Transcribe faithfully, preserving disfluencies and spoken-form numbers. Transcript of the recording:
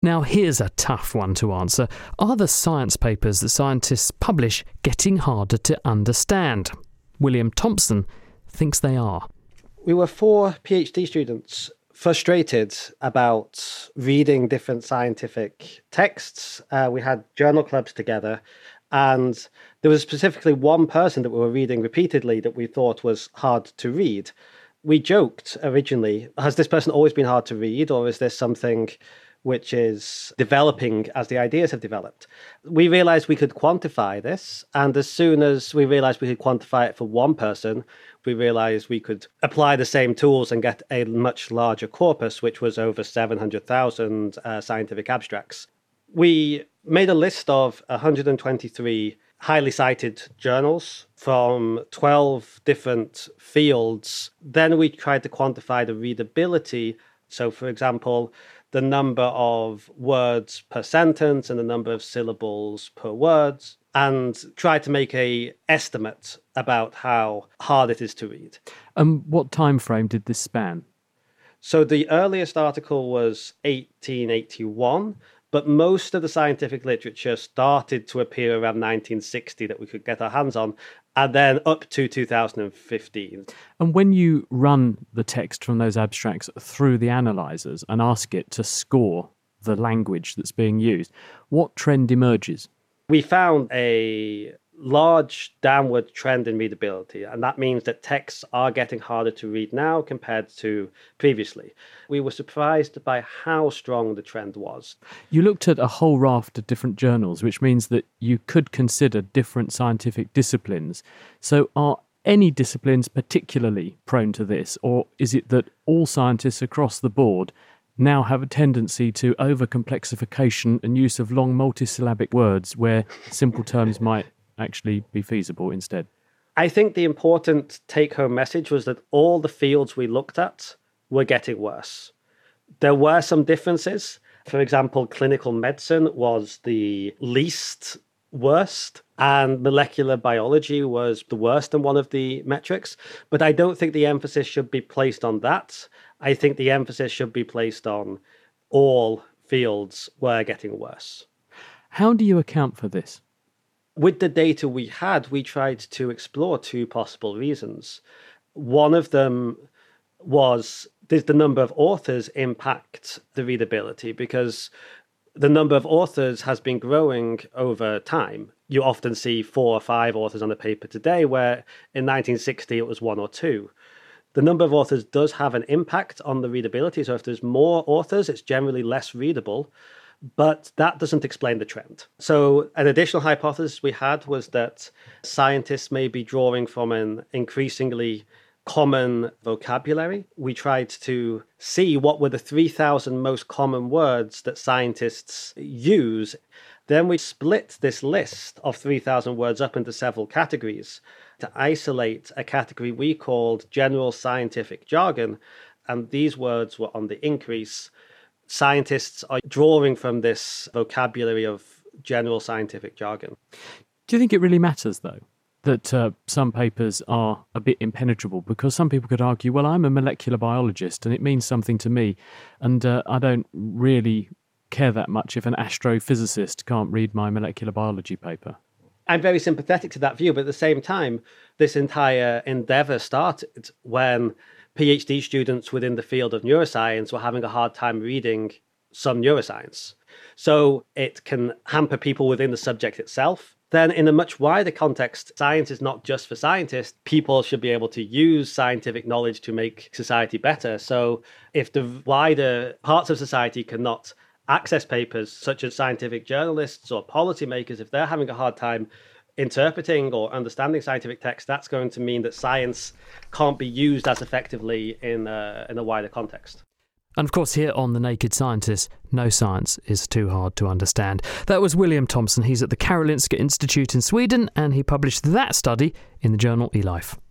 Now here's a tough one to answer. Are the science papers that scientists publish getting harder to understand? William Thompson thinks they are. We were four PhD students frustrated about reading different scientific texts. Uh, we had journal clubs together, and there was specifically one person that we were reading repeatedly that we thought was hard to read. We joked originally, has this person always been hard to read, or is this something which is developing as the ideas have developed? We realized we could quantify this, and as soon as we realized we could quantify it for one person, we realized we could apply the same tools and get a much larger corpus, which was over seven hundred thousand uh, scientific abstracts. We made a list of one hundred twenty-three highly cited journals from twelve different fields. Then we tried to quantify the readability. So, for example, the number of words per sentence and the number of syllables per word, and try to make a estimate about how hard it is to read. And um, what time frame did this span? So the earliest article was eighteen eighty-one, but most of the scientific literature started to appear around nineteen sixty that we could get our hands on, and then up to two thousand fifteen. And when you run the text from those abstracts through the analysers and ask it to score the language that's being used, what trend emerges? We found a large downward trend in readability, and that means that texts are getting harder to read now compared to previously. We were surprised by how strong the trend was. You looked at a whole raft of different journals, which means that you could consider different scientific disciplines. So are any disciplines particularly prone to this, or is it that all scientists across the board now have a tendency to over-complexification and use of long multisyllabic words where simple terms might actually be feasible instead? I think the important take-home message was that all the fields we looked at were getting worse. There were some differences. For example, clinical medicine was the least worst, and molecular biology was the worst in one of the metrics. But I don't think the emphasis should be placed on that. I think the emphasis should be placed on all fields were getting worse. How do you account for this? With the data we had, we tried to explore two possible reasons. One of them was, does the number of authors impact the readability? Because the number of authors has been growing over time. You often see four or five authors on a paper today, where in nineteen sixty it was one or two. The number of authors does have an impact on the readability. So if there's more authors, it's generally less readable. But that doesn't explain the trend. So an additional hypothesis we had was that scientists may be drawing from an increasingly common vocabulary. We tried to see what were the three thousand most common words that scientists use. Then we split this list of three thousand words up into several categories to isolate a category we called general scientific jargon. And these words were on the increase. Scientists are drawing from this vocabulary of general scientific jargon. Do you think it really matters, though, that uh, some papers are a bit impenetrable? Because some people could argue, well, I'm a molecular biologist and it means something to me, and uh, I don't really care that much if an astrophysicist can't read my molecular biology paper. I'm very sympathetic to that view, but at the same time, this entire endeavour started when PhD students within the field of neuroscience were having a hard time reading some neuroscience. So it can hamper people within the subject itself. Then in a much wider context, science is not just for scientists. People should be able to use scientific knowledge to make society better. So if the wider parts of society cannot access papers, such as scientific journalists or policymakers, if they're having a hard time interpreting or understanding scientific text, that's going to mean that science can't be used as effectively in a, in a wider context. And of course, here on The Naked Scientist, no science is too hard to understand. That was William Thompson. He's at the Karolinska Institute in Sweden, and he published that study in the journal eLife.